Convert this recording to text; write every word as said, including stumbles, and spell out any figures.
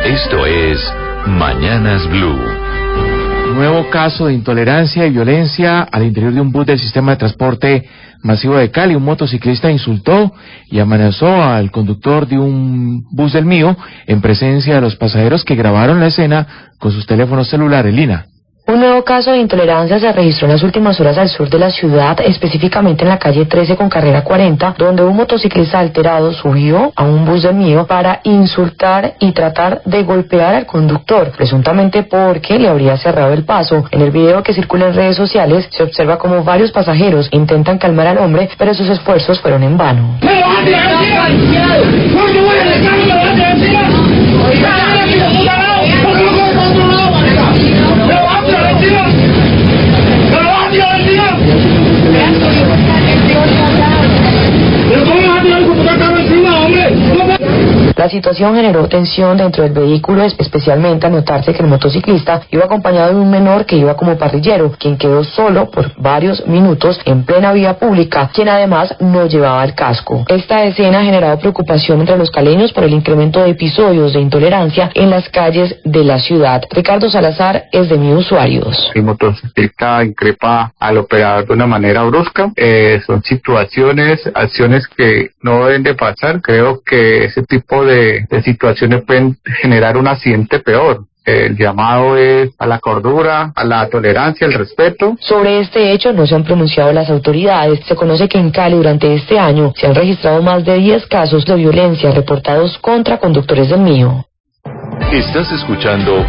Esto es Mañanas Blue. Nuevo caso de intolerancia y violencia al interior de un bus del sistema de transporte masivo de Cali. Un motociclista insultó y amenazó al conductor de un bus del Mío en presencia de los pasajeros que grabaron la escena con sus teléfonos celulares. Lina. Un nuevo caso de intolerancia se registró en las últimas horas al sur de la ciudad, específicamente en la calle trece con carrera cuarenta, donde un motociclista alterado subió a un bus del Mío para insultar y tratar de golpear al conductor, presuntamente porque le habría cerrado el paso. En el video que circula en redes sociales se observa como varios pasajeros intentan calmar al hombre, pero sus esfuerzos fueron en vano. La situación generó tensión dentro del vehículo, especialmente al notarse que el motociclista iba acompañado de un menor que iba como parrillero, quien quedó solo por varios minutos en plena vía pública, quien además no llevaba el casco. Esta escena ha generado preocupación entre los caleños por el incremento de episodios de intolerancia en las calles de la ciudad. Ricardo Salazar es de Mi Usuarios. El motociclista increpa al operador de una manera brusca. Eh, son situaciones, acciones que no deben de pasar. Creo que ese tipo de De, de situaciones pueden generar un accidente peor. El llamado es a la cordura, a la tolerancia, al respeto. Sobre este hecho no se han pronunciado las autoridades. Se conoce que en Cali durante este año se han registrado más de diez casos de violencia reportados contra conductores del Mío. Estás escuchando